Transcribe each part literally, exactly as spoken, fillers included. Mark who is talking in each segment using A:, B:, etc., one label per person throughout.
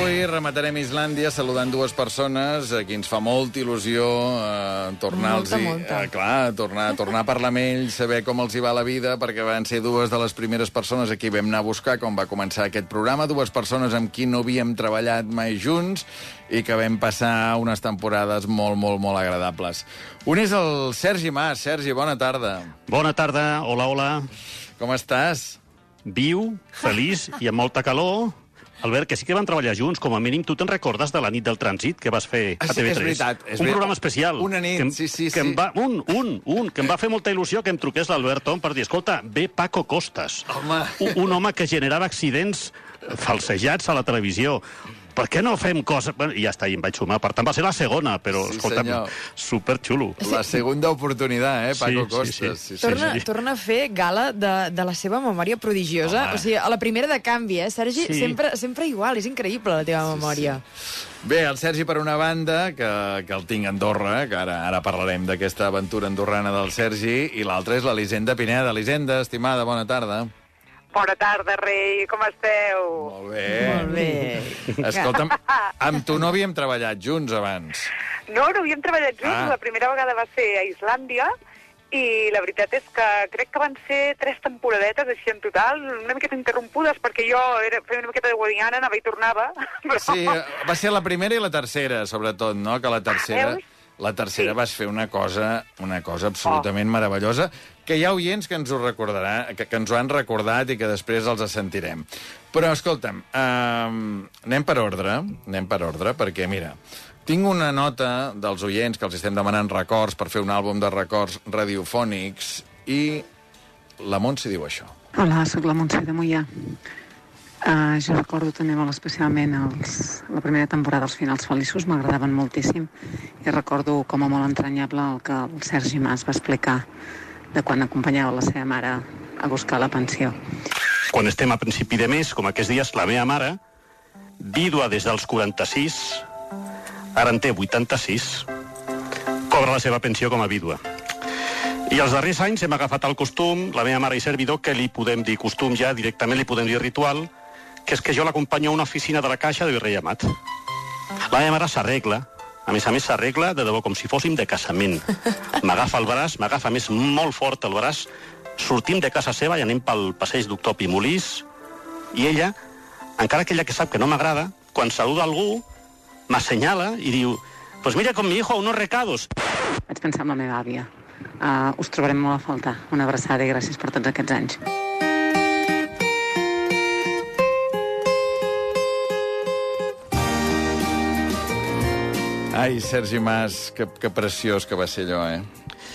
A: Avui rematarem Islàndia saludant dues persones a qui ens fa molta il·lusió eh, tornar-los...
B: Molta, molta.
A: Eh, clar, tornar, tornar a parlar amb ells, saber com els hi va la vida, perquè van ser dues de les primeres persones a qui vam anar a buscar quan va començar aquest programa, dues persones amb qui no havíem treballat mai junts i que vam passar unes temporades molt, molt, molt agradables. Un és el Sergi Mas. Sergi, bona tarda.
C: Bona tarda, hola, hola.
A: Com estàs?
C: Viu, feliç i amb molta calor. Albert, que sí que van treballar junts, com a mínim tu te'n recordes de la nit del trànsit que vas fer a T V tres?
A: És veritat. És
C: un
A: veritat.
C: programa especial.
A: Una nit,
C: que em,
A: sí, sí,
C: que
A: sí.
C: Em va, un, un, un, que em va fer molta il·lusió que em truqués l'Albert Tom per dir, escolta, ve Paco Costas.
A: Home.
C: Un, un home que generava accidents falsejats a la televisió. Per què no fem coses... Bueno, i ja està, i em vaig sumar. Per tant, va ser la segona, però,
A: Sí,
C: escolta,
A: senyor.
C: superxulo.
A: La segunda oportunitat, eh, Paco
C: Sí, sí,
A: Costas.
C: sí.
A: Sí, sí.
B: Torna,
C: sí, sí.
B: torna a fer gala de, de la seva memòria prodigiosa.
A: Home.
B: O sigui, a la primera de canvi, eh, Sergi?
C: Sí.
B: Sempre, sempre igual, és increïble la teva memòria.
A: Bé, el Sergi, per una banda, que, que el tinc a Andorra, que ara, ara parlarem d'aquesta aventura andorrana del Sergi, i l'altra és l'Elisenda Pineda. Elisenda, estimada, bona tarda.
D: Bona tarda, rei, com esteu?
A: Molt bé.
B: Molt bé.
A: Escolta'm, amb tu no havíem treballat junts abans.
D: No, no havíem treballat junts,
A: Ah.
D: la primera vegada va ser a Islàndia, i la veritat és que crec que van ser tres temporadetes així en total, una miqueta interrompudes, perquè jo era, feia una miqueta de guadiana, anava i tornava. Però...
A: Sí, va ser la primera i la tercera, sobretot, no? Que la tercera...
D: Veus?
A: La tercera
D: Sí.
A: vas fer una cosa, una cosa absolutament oh. meravellosa, que hi ha oients que ens ho recordarà, que, que ens ho han recordat i que després els sentirem. Però, escolta'm, um, anem per ordre, anem per ordre, perquè, mira, tinc una nota dels oients que els estem demanant records per fer un àlbum de records radiofònics i la Montse diu això.
E: Hola, sóc la Montse de Moià. Uh, jo recordo també molt especialment els, la primera temporada dels Finals Feliços, m'agradaven moltíssim, i recordo com a molt entranyable el que el Sergi Mas va explicar de quan acompanyava la seva mare a buscar la pensió.
C: Quan estem a principi de mes, com aquests dies, la meva mare, vídua des dels quaranta-sis, ara en té vuitanta-sis, cobra la seva pensió com a vídua. I els darrers anys hem agafat el costum, la meva mare i servidor, que li podem dir costum ja, directament li podem dir ritual, que és que jo l'acompanyo a una oficina de la Caixa de Virrei Amat. La meva mare s'arregla, a més a més s'arregla de debò com si fóssim de casament. M'agafa el braç, m'agafa més molt fort el braç, sortim de casa seva i anem pel passeig Doctor Pimolís, i ella, encara que ella que sap que no m'agrada, quan saluda algú, m'assenyala i diu, pues mira con mi hijo unos recados.
E: Vaig pensar en la meva àvia. Uh, us trobarem molt a faltar. Una abraçada i gràcies per tots aquests anys.
A: Ai, Sergi Mas, que, que preciós que va ser allò, eh?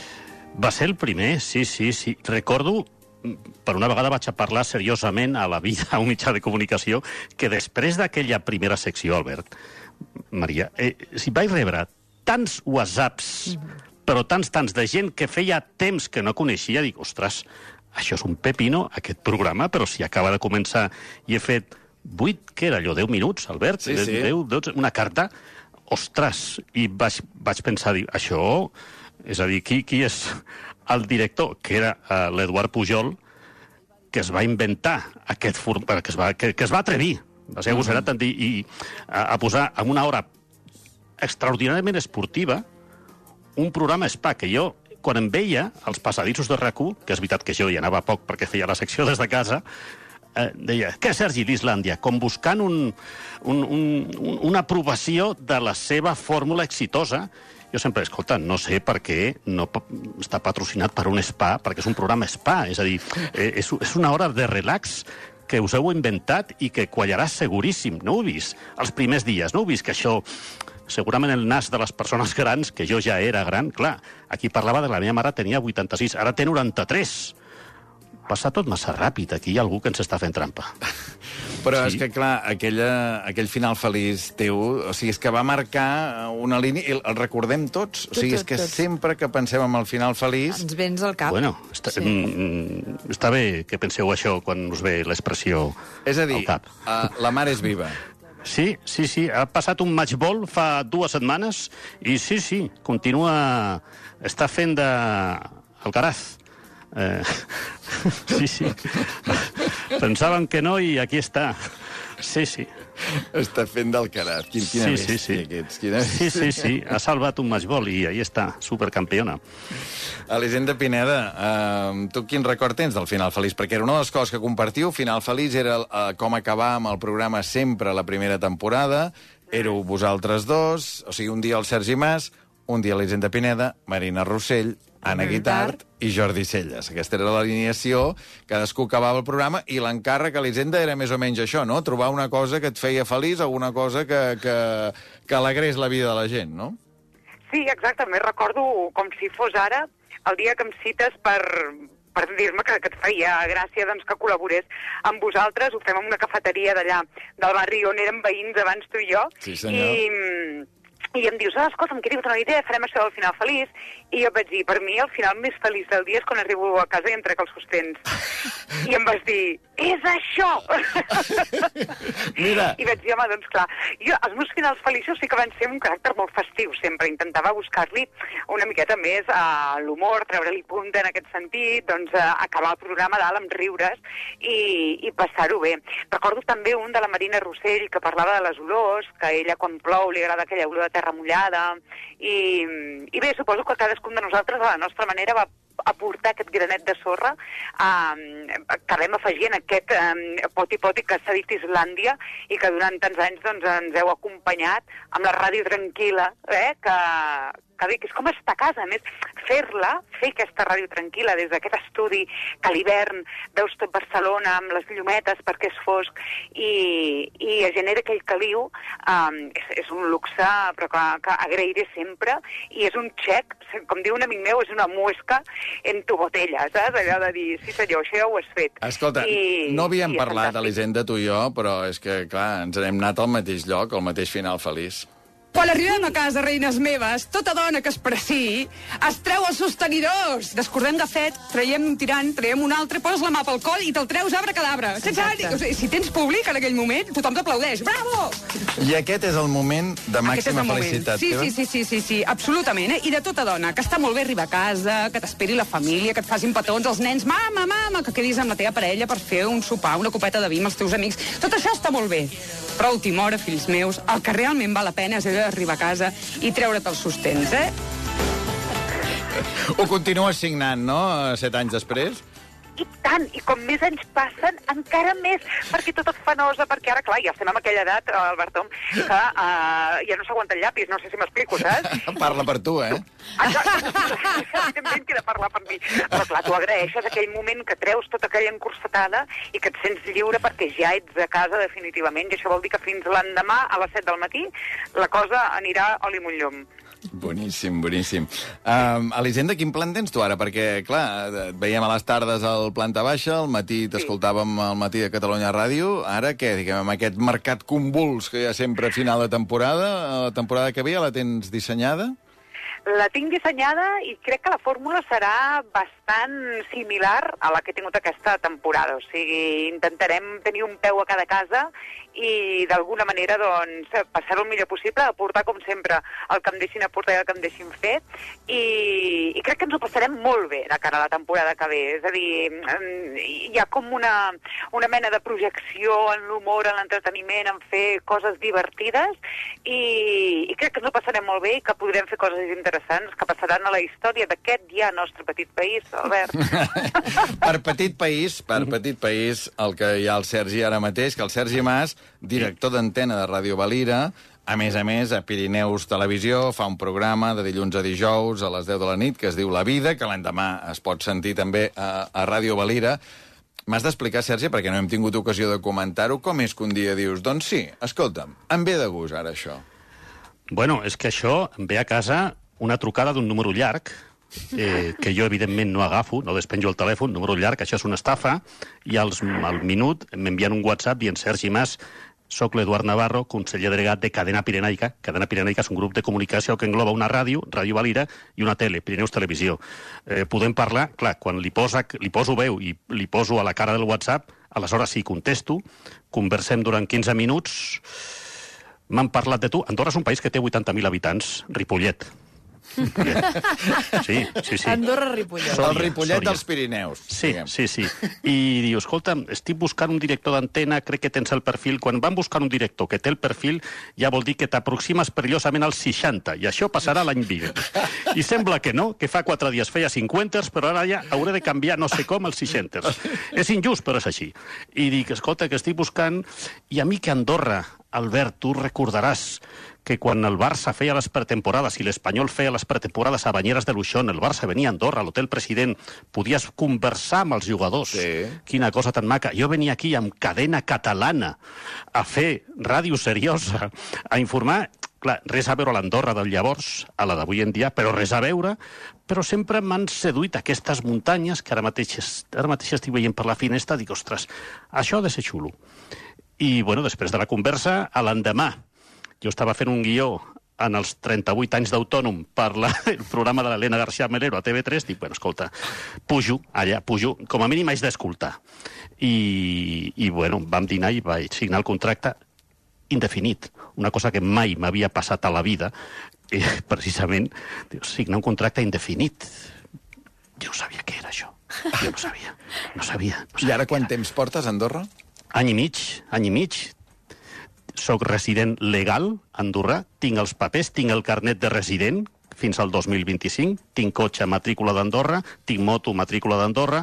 C: Va ser el primer, sí, sí, sí. Recordo, per una vegada vaig a parlar seriosament a la vida, a un mitjà de comunicació, que després d'aquella primera secció, Albert, Maria, eh, si vaig rebre tants whatsapps, però tants, tants de gent que feia temps que no coneixia, dic, ostres, això és un pepino, aquest programa, però si acaba de començar i he fet vuit, què era allò, deu minuts, Albert?
A: Sí, sí.
C: deu, dotze, una carta, ostres, i vaig, vaig pensar, dic, això, és a dir, qui, qui és el director, que era uh, l'Eduard Pujol, que es va inventar aquest format, que, es va, que, que es va atrevir, va ser agosarat mm -hmm. i, i a, a posar en una hora extraordinàriament esportiva un programa spa, que jo, quan em veia als passadissos de R A C u, que és veritat que jo hi anava poc perquè feia la secció des de casa, eh, deia, què, Sergi, d'Islàndia? Com buscant un, un, un, una aprovació de la seva fórmula exitosa. Jo sempre, escolta, no sé per què no està patrocinat per un spa, perquè és un programa spa, és a dir, eh, és, és una hora de relax que us heu inventat i que quallarà seguríssim. No ho he vist els primers dies, no heu vist que això... Segurament el nas de les persones grans, que jo ja era gran, clar, aquí parlava de la meva mare, tenia vuitanta-sis, ara té noranta-tres. Passa tot massa ràpid, aquí hi ha algú que ens està fent trampa.
A: Però
C: Sí.
A: és que, clar, aquella, aquell final feliç teu, o sigui, és que va marcar una línia, i el recordem tots. O sigui,
B: Tot,
A: és que
B: tot, tot.
A: sempre que pensem en el final feliç...
B: Ens vens al cap.
C: Bueno, està,
B: Sí.
C: mm, està bé que penseu això quan us ve l'expressió
A: És a dir,
C: al cap.
A: uh, la mare és viva.
C: Sí, sí, sí. Ha passat un matchball fa dues setmanes i sí, sí, continua... Està fent de... Alcaraz. Eh, sí, sí. Pensàvem que no i aquí està. Sí, sí.
A: Està fent del carat. Quin, quina
C: Sí,
A: bèstia,
C: sí, sí.
A: aquests. Quina
C: Sí, sí, sí. Ha salvat un matchball i ahí està, supercampiona.
A: Elisenda Pineda, eh, tu quin record tens del Final Feliç? Perquè era una de les coses que compartiu. Final Feliç era eh, com acabar amb el programa sempre la primera temporada. Éreu vosaltres dos, o sigui, un dia el Sergi Mas, un dia l'Elisenda Pineda, Marina Rossell, Anna Guitart i Jordi Celles. Aquesta era l'alineació, cadascú acabava el programa, i l'encàrrec a l'Elisenda era més o menys això, no? Trobar una cosa que et feia feliç, alguna cosa que, que, que alegrés la vida de la gent, no?
D: Sí, exactament. Recordo com si fos ara el dia que em cites per... per dir-me que, que et feia gràcia doncs, que col·laborés amb vosaltres. Ho fem en una cafeteria d'allà, del barri on érem veïns abans tu i jo.
A: Sí, senyor.
D: I, i em dius, ah, escolta, em queria una idea, farem això del final feliç. I jo vaig dir, per mi el final més feliç del dia és quan arribo a casa i em trec els sostens. I em vas dir, és això!
A: Mira.
D: I vaig dir, home, doncs clar, jo, els meus finals feliços sí que van ser un caràcter molt festiu, sempre. Intentava buscar-li una miqueta més a l'humor, treure-li punta en aquest sentit, doncs a acabar el programa dalt amb riures i, i passar-ho bé. Recordo també un de la Marina Rossell que parlava de les olors, que a ella quan plou li agrada aquella olor de terra mullada, i, i bé, suposo que cadascun de nosaltres a la nostra manera va aportar aquest granet de sorra eh, que vam afegir en aquest eh, poti-poti que s'ha dit Islàndia i que durant tants anys doncs, ens heu acompanyat amb la ràdio tranquil·la, eh, que, que bé, que és com estar a casa. A més, fer-la, fer aquesta ràdio tranquil·la des d'aquest estudi que a l'hivern veus tot Barcelona amb les llumetes perquè és fosc i, i es genera aquell caliu, um, és, és un luxe però que, que agrairé sempre, i és un xec, com diu un amic meu, és una muesca en tu botella, saps? Allò de dir, sí senyor, això ja ho has fet.
A: Escolta, I, no havíem i parlat, Elisenda, tu i jo, però és que, clar, ens n'hem anat al mateix lloc, al mateix final feliç.
B: Quan arribem a casa, reines meves, tota dona que es preci es treu els sostenidors. Descordem de fet, traiem un tirant, traiem un altre, poses la mà pel coll i te'l treus arbre cadabra. Sense... O sigui, si tens públic en aquell moment, tothom t'aplaudeix. Bravo!
A: I aquest és el moment de màxima felicitat.
B: Sí, sí, sí, sí, sí, sí, absolutament. Eh? I de tota dona, que està molt bé arribar a casa, que t'esperi la família, que et facin petons els nens, mama, mama, que quedis amb la teva parella per fer un sopar, una copeta de vi amb els teus amics. Tot això està molt bé. Però a última hora, fills meus, el que realment val la pena és allò d'arribar a casa i treure't els sostens, eh?
A: Ho continues signant, no?, set anys després?
D: I tant, i com més anys passen, encara més, perquè tot et fa nosa, perquè ara, clar, ja estem en aquella edat, Albertom, que uh, ja no s'aguanta el llapis, no sé si m'explico, saps?
A: Parla per tu, eh?
D: Evidentment que he de parlar per mi. Però clar, tu agraeixes aquell moment que treus tota aquella encursetada i que et sents lliure perquè ja ets a casa definitivament, i això vol dir que fins l'endemà a les set del matí la cosa anirà oli munt llom.
A: Boníssim, boníssim. Um, Elisenda, quin plan tens tu ara? Perquè, clar, et veiem a les tardes al Planta Baixa, al matí t'escoltàvem al matí de Catalunya Ràdio. Ara què, diguem, amb aquest mercat convuls que hi ha sempre a final de temporada, la temporada que ve ja la tens dissenyada?
D: La tinc dissenyada i crec que la fórmula serà bastant similar a la que he tingut aquesta temporada. O sigui, intentarem tenir un peu a cada casa i d'alguna manera doncs, passar-ho el millor possible, aportar com sempre el que em deixin aportar i el que em deixin fer, i, i crec que ens ho passarem molt bé de cara a la temporada que ve. És a dir, hi ha com una, una mena de projecció en l'humor, en l'entreteniment, en fer coses divertides, i, i crec que ens ho passarem molt bé i que podrem fer coses interessants que passaran a la història d'aquest ja nostre petit país, Albert.
A: Per petit país, per petit país, el que hi ha al Sergi ara mateix, que el Sergi Mas, director d'antena de Ràdio Valira, a més a més, a Pirineus Televisió, fa un programa de dilluns a dijous a les deu de la nit que es diu La Vida, que l'endemà es pot sentir també a, a Ràdio Valira. M'has d'explicar, Sergi, perquè no hem tingut ocasió de comentar-ho, com és que un dia dius, doncs sí, escolta'm, em ve de gust ara això.
C: Bueno, és que això em ve a casa una trucada d'un número llarg, eh, que jo evidentment no agafo, no despenjo el telèfon, número llarg, això és una estafa, i als, al minut m'envien un WhatsApp dient Sergi Mas, soc l'Eduard Navarro, conseller delegat de Cadena Pirenaica. Cadena Pirenaica és un grup de comunicació que engloba una ràdio, Ràdio Valira, i una tele, Pirineus Televisió. Eh, podem parlar, clar, quan li, posa, li poso veu i li poso a la cara del WhatsApp, aleshores sí contesto, conversem durant quinze minuts, m'han parlat de tu. Andorra és un país que té vuitanta mil habitants, Ripollet. Sí, sí, sí.
F: Andorra-Ripollet.
C: Sòria,
A: El Ripollet
C: Sòria.
A: dels Pirineus.
C: Sí,
A: diguem.
C: sí, sí. I diu, escolta, estic buscant un director d'antena, crec que tens el perfil. Quan van buscar un director que té el perfil, ja vol dir que t'aproximes perillosament als seixanta, i això passarà l'any vinent. I sembla que no, que fa quatre dies feia cinquanters, però ara ja hauré de canviar no sé com als seixanters. És injust, però és així. I dic, escolta, que estic buscant... I a mi que Andorra, Albert, tu recordaràs que quan el Barça feia les pretemporades i l'Espanyol feia les pretemporades a Banyeres de Luixón, el Barça venia a Andorra, a l'Hotel President, podies conversar amb els jugadors.
A: Sí.
C: Quina cosa tan maca. Jo venia aquí amb cadena catalana a fer ràdio seriosa, a informar... Clar, res a veure a l'Andorra del llavors, a la d'avui en dia, però res a veure, però sempre m'han seduït aquestes muntanyes que ara mateix, ara mateix estic veient per la finestra, dic, ostres, això ha de ser xulo. I, bueno, després de la conversa, a l'endemà, jo estava fent un guió en els trenta-vuit anys d'autònom per la, el programa de l'Helena García Melero a T V tres, dic, bueno, escolta, pujo allà, pujo, com a mínim haig d'escoltar. I, I, bueno, vam dinar i vaig signar el contracte indefinit, una cosa que mai m'havia passat a la vida, i precisament signar un contracte indefinit. Jo no sabia què era això. Jo no sabia. No sabia. No sabia
A: I ara quant temps portes a Andorra?
C: Any i mig, any i mig. Soc resident legal andorrà, tinc els papers, tinc el carnet de resident fins al dos mil vint-i-cinc, tinc cotxe matrícula d'Andorra, tinc moto matrícula d'Andorra,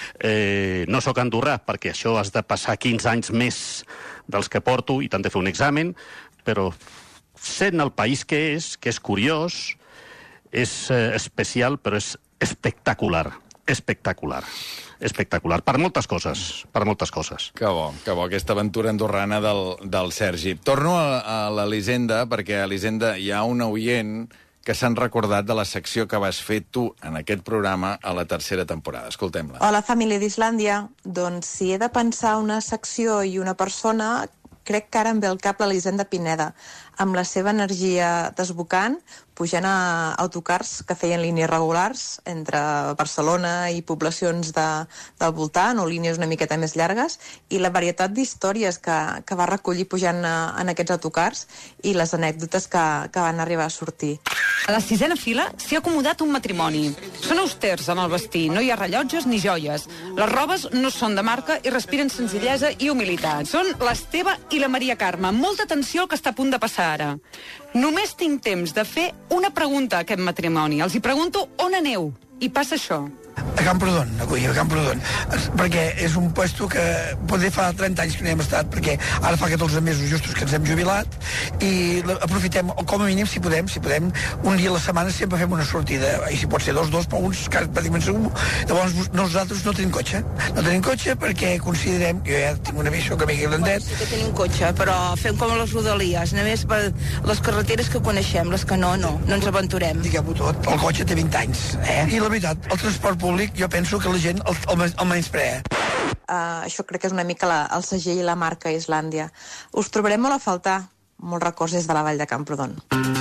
C: eh, no sóc andorrà perquè això has de passar quinze anys més dels que porto i t'han de fer un examen, però sent el país que és, que és curiós, és eh, especial, però és espectacular, espectacular. Espectacular, per moltes coses, per moltes coses.
A: Que bo, que bo, aquesta aventura andorrana del, del Sergi. Torno a, a l'Elisenda, perquè a l'Elisenda hi ha un oient que s'han recordat de la secció que vas fer tu en aquest programa a la tercera temporada. Escoltem-la.
G: Hola, família d'Islàndia. Doncs si he de pensar una secció i una persona, crec que ara em ve al cap l'Elisenda Pineda, amb la seva energia desbocant, pujant a autocars que feien línies regulars entre Barcelona i poblacions de, del voltant, o línies una miqueta més llargues, i la varietat d'històries que, que va recollir pujant a, en aquests autocars i les anècdotes que, que van arribar a sortir.
B: A la sisena fila s'hi ha acomodat un matrimoni. Són austers en el vestir, no hi ha rellotges ni joies. Les robes no són de marca i respiren senzillesa i humilitat. Són l'Esteve i la Maria Carme. Molta atenció al que està a punt de passar ara. Només tinc temps de fer una pregunta a aquest matrimoni. Els hi pregunto on aneu. I passa això.
H: A Camprodon, a Culla, a Camprodon, perquè és un puesto que potser fa trenta anys que no hi hem estat, perquè ara fa catorze mesos justos que ens hem jubilat, i aprofitem, com a mínim, si podem, si podem, un dia a la setmana sempre fem una sortida, i si pot ser dos, dos, però uns pràcticament segur. Llavors nosaltres no tenim cotxe, no tenim cotxe perquè considerem, jo ja tinc una visió que m'he grandet.
I: Sí que tenim cotxe, però fem com a les rodalies, només per les carreteres que coneixem, les que no, no, no ens aventurem.
H: Diguem-ho tot, el cotxe té vint anys, eh? I la veritat, el transport públic, jo penso que la gent el, el, el menysprea.
G: Uh, això crec que és una mica la, el segell i la marca Islàndia. Us trobarem molt a faltar, molts records des de la vall de Camprodon.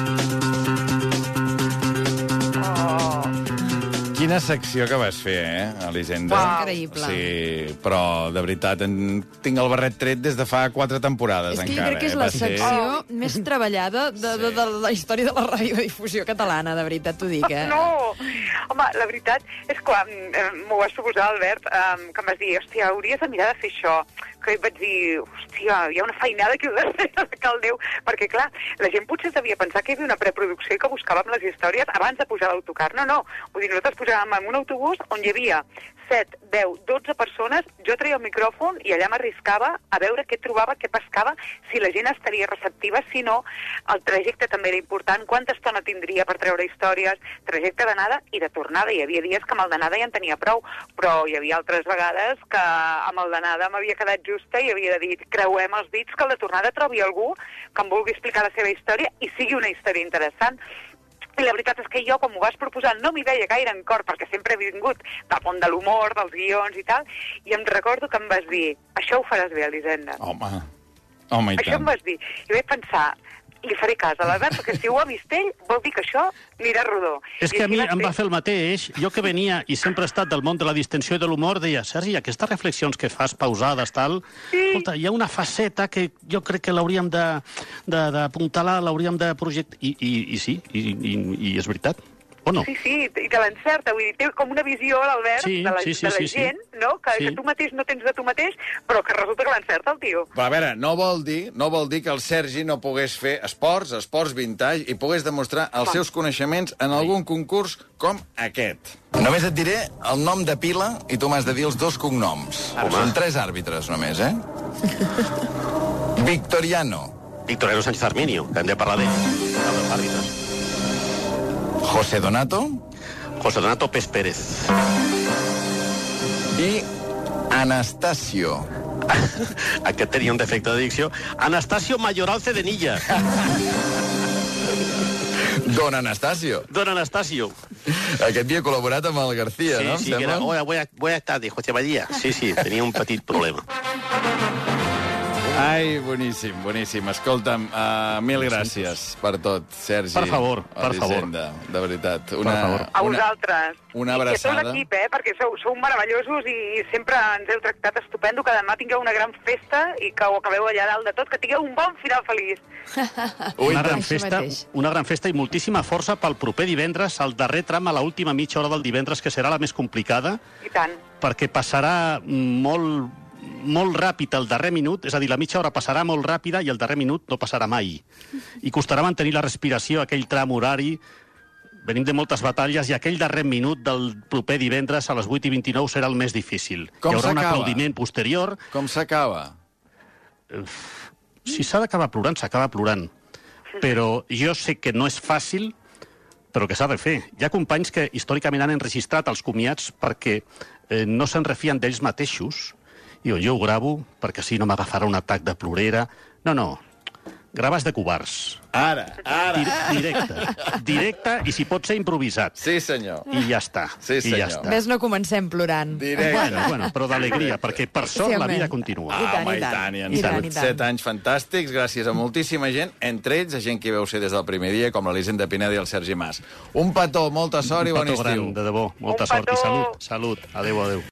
A: Quina secció que vas fer, eh, Elisenda?
F: Wow. Increïble.
A: Sí, però, de veritat, en... tinc el barret tret des de fa quatre temporades,
F: És que
A: encara.
F: jo crec que és
A: eh?
F: la
A: Va ser-
F: secció oh. més treballada de, de, de la història de la radiodifusió catalana, de veritat t'ho dic, eh?
D: No, home, la veritat és que quan eh, m'ho va suposar, Albert, eh, que em vas dir, hòstia, hauries de mirar de fer això. Que vaig dir, hòstia, hi ha una feinada aquí darrere de cal Déu, perquè, clar, la gent potser devia pensar que hi havia una preproducció i que buscàvem les històries abans de pujar a l'autocar. No, no, vull dir, nosaltres pujàvem en un autobús on hi havia set, deu, dotze persones, jo treia el micròfon i allà m'arriscava a veure què trobava, què pescava, si la gent estaria receptiva, si no, el trajecte també era important, quanta estona tindria per treure històries, trajecte d'anada i de tornada. Hi havia dies que amb el d'anada ja en tenia prou, però hi havia altres vegades que amb el d'anada m'havia quedat justa i havia de dir, creuem els dits que el de tornada trobi algú que em vulgui explicar la seva història i sigui una història interessant. I la veritat és que jo, quan m'ho vas proposar, no m'hi veia gaire en cor, perquè sempre he vingut del món de l'humor, dels guions i tal, i em recordo que em vas dir, això ho faràs bé, Elisenda.
A: Home, home, i
D: Això
A: tant.
D: em vas dir. I vaig pensar, li faré cas a l'Albert, perquè si ho ha vist ell, vol dir que això anirà rodó.
C: És
D: I
C: que a
D: així
C: mi
D: va
C: em
D: ser.
C: va fer el mateix. Jo que venia i sempre he estat del món de la distensió i de l'humor, deia, Sergi, aquestes reflexions que fas pausades, tal,
D: Sí.
C: escolta, hi ha una faceta que jo crec que l'hauríem de- de- d'apuntalar, l'hauríem de projectar... I, i, I sí, i, i, i és veritat. O no?
D: Sí, sí, i te l'encerta. Vull dir, té com una visió, l'Albert,
C: Sí,
D: de la,
C: sí, sí,
D: de la
C: sí, sí.
D: gent, no? Que,
C: Sí.
D: que tu mateix no tens de tu mateix, però que resulta que l'encerta el tio.
A: Però a veure, no vol dir no vol dir que el Sergi no pogués fer esports, esports vintage, i pogués demostrar els seus coneixements en algun concurs com aquest. Només et diré el nom de pila i tu m'has de dir els dos cognoms.
C: Home.
A: Són tres àrbitres només, eh? Victoriano.
C: Victoriano Sánchez Arminio, que hem de parlar d'ell. Dels àrbitres.
A: José Donato.
C: José Donato Pes Pérez.
A: I Anastasio.
C: Aquest tenia un defecte de dicció. Anastasio Mayoral Cedenilla.
A: Don Anastasio.
C: Don Anastasio.
A: Aquest havia col·laborat amb el García,
C: Sí,
A: no?
C: sí, que era, hola, buenas, buenas tardes, José María. Sí, sí, tenia un petit problema.
A: Ai, boníssim, boníssim. Escolta'm, uh, mil gràcies per tot, Sergi.
C: Per favor, per
A: Elisenda, de veritat. Una,
C: Per favor.
D: A
A: una,
D: vosaltres.
A: una
D: I a
A: abraçada.
D: tot l'equip, eh? Perquè sou, sou meravellosos i sempre ens heu tractat estupendo. Que demà tingueu una gran festa i que ho acabeu allà dalt de tot. Que tingueu un bon final feliç.
A: Ui,
C: Una gran,
F: Això
C: festa,
F: mateix.
C: una gran festa i moltíssima força pel proper divendres, el darrer tram a l'última mitja hora del divendres, que serà la més complicada,
D: I tant.
C: perquè passarà molt, molt ràpid el darrer minut, és a dir, la mitja hora passarà molt ràpida i el darrer minut no passarà mai. I costarà mantenir la respiració, aquell tram horari. Venim de moltes batalles i aquell darrer minut del proper divendres a les vuit i vint-i-nou serà el més difícil.
A: Com
C: Hi haurà un
A: s'acaba?
C: aplaudiment posterior.
A: Com s'acaba?
C: Si s'ha d'acabar plorant, s'acaba plorant. Però jo sé que no és fàcil, però que s'ha de fer. Hi ha companys que històricament han enregistrat els comiats perquè eh, no se'n refien d'ells mateixos. Diu, jo ho gravo perquè si no m'agafarà un atac de plorera. No, no, graves de covards.
A: Ara, ara.
C: Di directe, directe i si pot ser improvisat.
A: Sí, senyor.
C: I ja està.
A: Sí,
C: I ja
A: senyor.
C: està.
F: Ves no comencem plorant.
A: Directe.
C: Bueno, bueno, però d'alegria, perquè per sort
F: Sí,
C: la
F: home.
C: vida continua.
F: I tant,
A: Ah, home,
F: i
A: i
F: tant.
A: tant, i han
F: I tant,
A: sigut
F: i tant.
A: set anys fantàstics, gràcies a moltíssima gent, entre ells a gent que hi veu ser des del primer dia, com l'Elisenda Pineda i el Sergi Mas. Un petó, molta sort i
C: Un
A: bon
C: petó
A: estiu.
C: gran, de debò. Molta
D: Un
C: sort i
D: petó.
C: salut. Salut. Adéu, adéu.